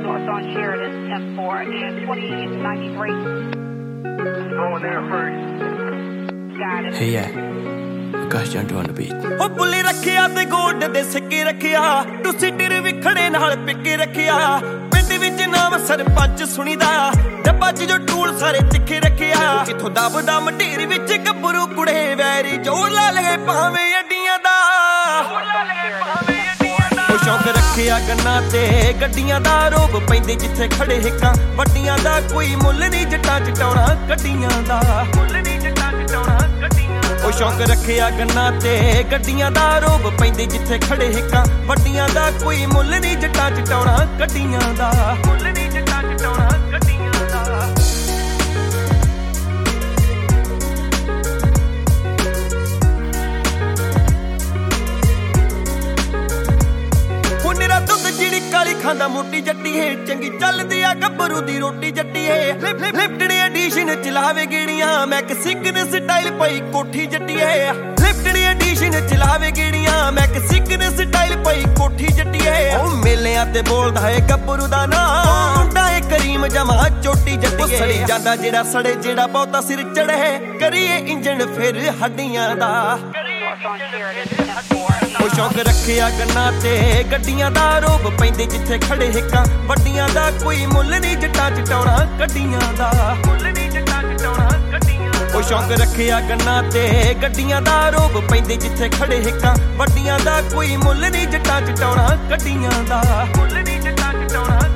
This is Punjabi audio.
North on Sheridan, 10-4 and 2093. Going there first. Got it. Hey, yeah. Akash Jantu on the beat. ਉਹ ਬੁੱਲੀ ਰੱਖਿਆ ਤੇ ਗੋਡ ਦੇ ਸਿੱਕੇ ਰੱਖਿਆ ਤੁਸੀਂ ਟਿਰ ਵਿਖੜੇ ਨਾਲ ਪਿੱਕੇ ਰੱਖਿਆ ਪਿੰਡ ਵਿੱਚ ਨਾਮ ਸਰਪੰਚ ਸੁਣੀਦਾ ਡੱਬਾ 'ਚ ਜੋ ਟੂਲ ਸਾਰੇ ਤਿੱਖੇ ਰੱਖਿਆ ਕਿਥੋਂ ਦਬਦਾ ਮਢੇਰ ਵਿੱਚ ਗੱਭਰੂ ਕੁੜੇ ਵੈਰੀ ਜੋਰ ਲਾ ਲਏ ਭਾਵੇਂ ਅੱਡੀਆਂ ਦਾ ਉਹ ਸ਼ੌਕ ਰੱਖਿਆ ਗੰਨਾ ਤੇ ਗੱਡੀਆਂ ਦਾ ਰੋਗ ਪੈਂਦੇ ਜਿੱਥੇ ਖੜੇ ਹਿੱਕਾਂ ਵੱਡੀਆਂ ਦਾ ਕੋਈ ਮੁੱਲ ਨਹੀਂ ਜੱਟਾਂ ਚਟਾਉਣਾ ਗੱਡੀਆਂ ਦਾ ਮੁੱਲ ਨਹੀਂ ਜੱਟਾਂ ਚਟਾਉਣਾ ਗੱਡੀਆਂ ਉਹ ਸ਼ੌਕ ਰੱਖਿਆ ਗੰਨਾ ਤੇ ਗੱਡੀਆਂ ਦਾ ਰੋਗ ਪੈਂਦੇ ਜਿੱਥੇ ਖੜੇ ਹਿੱਕਾਂ ਵੱਡੀਆਂ ਦਾ ਕੋਈ ਮੁੱਲ ਨਹੀਂ ਜੱਟਾਂ ਚਟਾਉਣਾ ਗੱਡੀਆਂ ਦਾ ਮੁੱਲ ਨਹੀਂ ਜੱਟਾਂ ਚਟਾਉਣਾ ਗੱਡੀਆਂ ਦਾ ਜਿਹੜੀ ਕਾਲੀ ਖਾਂਦਾ ਮੋਟੀ ਜੱਟੀ ਹੈ ਚੰਗੀ ਚੱਲਦੀ ਆ ਗੱਭਰੂ ਦੀ ਰੋਟੀ ਜੱਟੀ ਹੈ ਲਿਫਟਡ ਐਡੀਸ਼ਨ ਚਲਾਵੇ ਗੇੜੀਆਂ ਮੈਕਸੀਕਨ ਸਟਾਈਲ ਪਈ ਕੋਠੀ ਜੱਟੀ ਹੈ ਲਿਫਟਡ ਐਡੀਸ਼ਨ ਚਲਾਵੇ ਗੇੜੀਆਂ ਮੈਕਸੀਕਨ ਸਟਾਈਲ ਪਈ ਕੋਠੀ ਜੱਟੀ ਹੈ ਉਹ ਮੇਲਿਆਂ ਤੇ ਬੋਲਦਾ ਏ ਗੱਭਰੂ ਦਾ ਨਾਂ ਮੁੰਡਾ ਏ ਕਰੀਮ ਜਮਾ ਚੋਟੀ ਜੱਟੀ ਹੈ ਸੜੀ ਜਾਂਦਾ ਜਿਹੜਾ ਸੜੇ ਜਿਹੜਾ ਬਹੁਤਾ ਸਿਰ ਚੜ੍ਹੇ ਕਰੀਏ ਇੰਜਣ ਫਿਰ ਹੱਡੀਆਂ ਦਾ ਉਹ ਸ਼ੌਕ ਰੱਖਿਆ ਗੰਨਾ ਤੇ ਗੱਡੀਆਂ ਦਾ ਰੋਗ ਪੈਂਦੇ ਜਿੱਥੇ ਖੜੇ ਹਿੱਕਾਂ ਵੱਡੀਆਂ ਦਾ ਕੋਈ ਮੁੱਲ ਨਹੀਂ ਜੱਟਾਂ ਚਟਾਉਣਾ ਗੱਡੀਆਂ ਦਾ ਮੁੱਲ ਨਹੀਂ ਜੱਟਾਂ ਚਟਾਉਣਾ ਗੱਡੀਆਂ ਉਹ ਸ਼ੌਕ ਰੱਖਿਆ ਗੰਨਾ ਤੇ ਗੱਡੀਆਂ ਦਾ ਰੋਗ ਪੈਂਦੇ ਜਿੱਥੇ ਖੜੇ ਹਿੱਕਾਂ ਵੱਡੀਆਂ ਦਾ ਕੋਈ ਮੁੱਲ ਨਹੀਂ ਜੱਟਾਂ ਚਟਾਉਣਾ ਗੱਡੀਆਂ ਦਾ ਮੁੱਲ ਨਹੀਂ ਜੱਟਾਂ ਚਟਾਉਣਾ